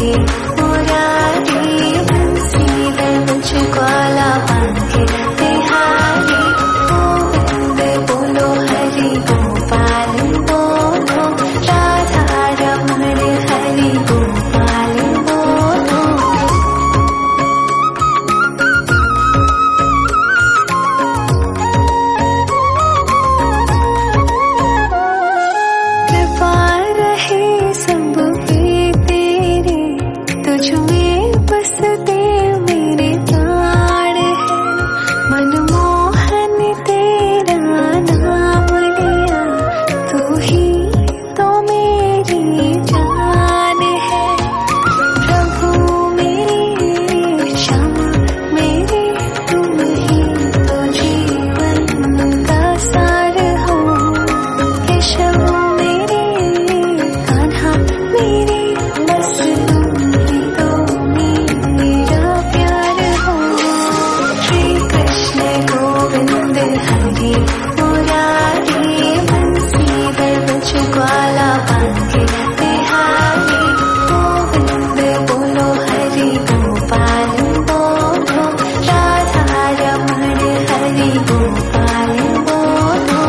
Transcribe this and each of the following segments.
हरे मुरारी बंसी दे मुझको आला बांके बिहारी गोविंद बोलो हरि गोपाल बोलो राधा रमण हरि गोपाल बोलो। कृपा रहे सब पे तेरे तुझ में बसते मेरे प्राण है मनमोहन तेरा नाम लिया तू ही तो मेरी जान है प्रभु मेरे क्षमा मेरे तुम ही तो जीवन का सार हो केशव मेरे कान्हा मेरे बस तुम ही तो मेरा प्यार हो। श्री कृष्ण गोविंद हरे मुरारी बंसी दे मुझको आला बांके बिहारी गोविंद बोलो हरि गोपाल बोलो राधा रमण हरि गोपाल बोलो।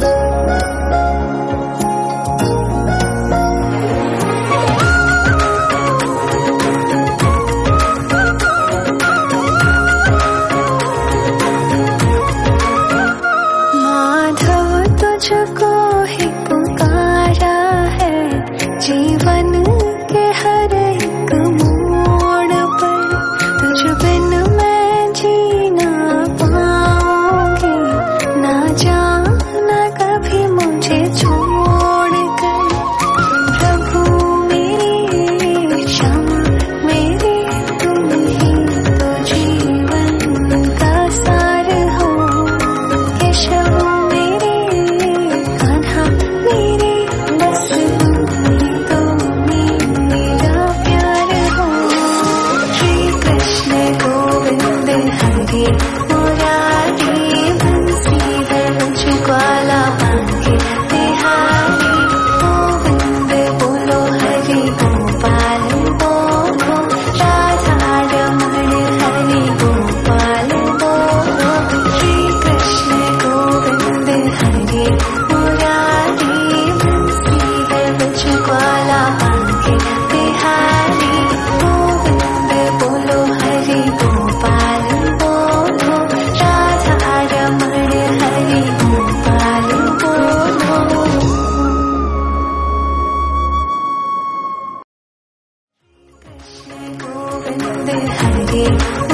माधव तुझको ही पुकारा है जीवन के हर एक मोड़ पर तुझ बिन मैं जी ना पाऊंगी ना जाना कभी मुझे छोड़ कर प्रभु मेरे क्षमा मेरे तुम ही तो जीवन का सार हो केशव मेरे कान्हा मेरे बस तुम ही तो मेरा प्यार हो। श्री कृष्ण गोविंद हरे मुरारी बंसी दे मुझको आला बांके बिहारी गोविंद बोलो हरि गोपाल बोलो राधा रमण हरि गोपाल बोलो। श्री कृष्ण गोविंद हरे मुरारी बंसी दे मुझको आला बांके बिहारी गोविंद बोलो हरि गोपाल बोलो राधा रमण हरि गोपाल बोलो। कृष्ण गोविंद हरे